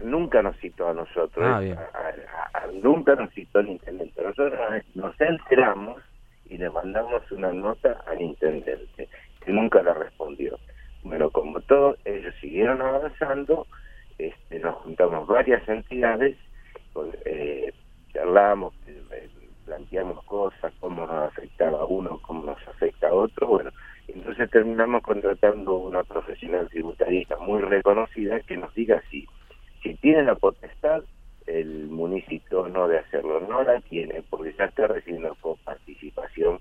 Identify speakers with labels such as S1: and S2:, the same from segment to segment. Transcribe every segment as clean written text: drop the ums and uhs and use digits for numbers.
S1: nunca nos citó a nosotros,
S2: Ah, bien.
S1: nunca nos citó el intendente. Nosotros nos enteramos y le mandamos una nota al intendente, que nunca la respondió. Bueno, como todos ellos siguieron avanzando, nos juntamos varias entidades, charlamos, planteamos cosas, cómo nos afectaba a uno, cómo nos afecta a otro, bueno, entonces terminamos contratando una profesional tributarista muy reconocida que nos diga si tiene la potestad el municipio no de hacerlo, no la tiene porque ya está recibiendo coparticipación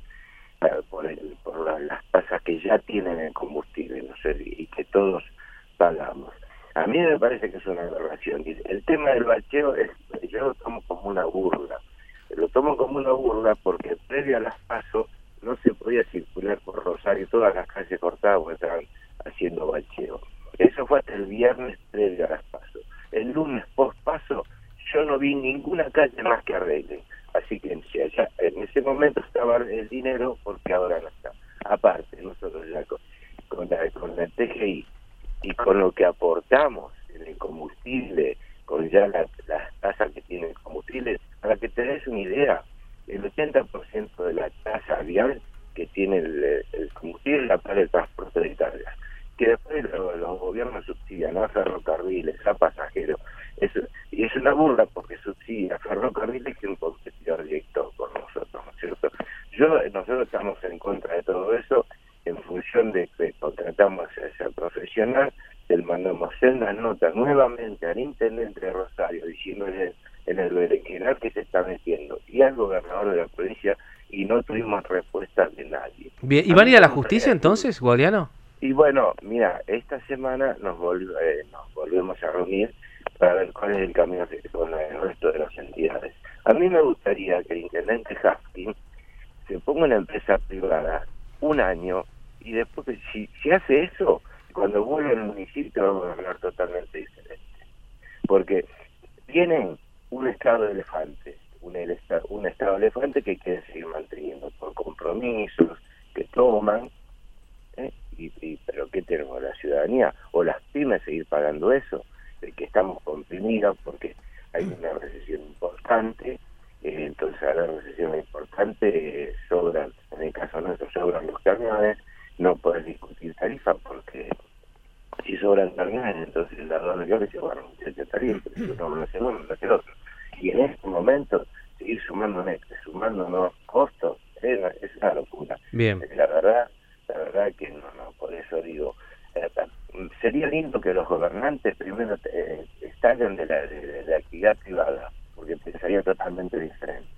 S1: por las tasas que ya tienen en combustible, no sé, y que todos pagamos. A mí me parece que es una aberración. Y el tema del bacheo, yo lo tomo como una burla. Lo tomo como una burla porque previo a las PASO no se podía circular por Rosario, todas las calles cortadas porque estaban haciendo bacheo. Eso fue hasta el viernes previo a las PASO. El lunes post PASO yo no vi ninguna calle más que arregle. Así que si allá, en ese momento estaba el dinero, porque ahora no está. Aparte, nosotros ya con la TGI y con lo que aportamos en el combustible, con ya las tasas que tiene el combustible, para que te des una idea, el 80% de la tasa vial que tiene el combustible la paga el transporte de cargas, que después los gobiernos subsidian a ferrocarriles, a pasajeros. Y es una burla porque subsidia a ferrocarriles que es un competidor directo con nosotros, ¿no es cierto? Nosotros estamos en contra de todo eso, en función de que contratamos a ese profesional, le mandamos una nota nuevamente al intendente de Rosario diciéndole en el berenjenal que se está metiendo y al gobernador de la provincia, y no tuvimos respuesta de nadie.
S2: Bien, ¿y
S1: A
S2: van a
S1: mí
S2: ir a
S1: me
S2: la
S1: gustaría
S2: justicia
S1: decir,
S2: entonces, Guadiano?
S1: y bueno, mira, esta semana nos volvemos a reunir para ver cuál es el camino con el resto de las entidades. A mí me gustaría que el intendente Haskins se ponga una empresa privada un año y después, si hace eso, cuando vuelva al municipio va a gobernar totalmente diferente. Porque tienen un estado de elefante, un estado de elefante que quieren seguir manteniendo por compromisos que toman, pero ¿qué tenemos? La ciudadanía o las pymes seguir pagando eso, de que estamos comprimidos porque hay una recesión importante, entonces a la recesión importante sobran, en el caso nuestro sobran los camiones, no podés discutir tarifas porque si sobran camiones, entonces la aduana yo le dice, bueno, muchachos, está bien, pero si no lo hacemos, no lo hace el otro. Y en este momento, seguir sumando nuevos costos, es una locura.
S2: Bien.
S1: La verdad que no, por eso digo, sería lindo que los gobernantes primero estallen de la actividad privada, porque pensaría totalmente diferente.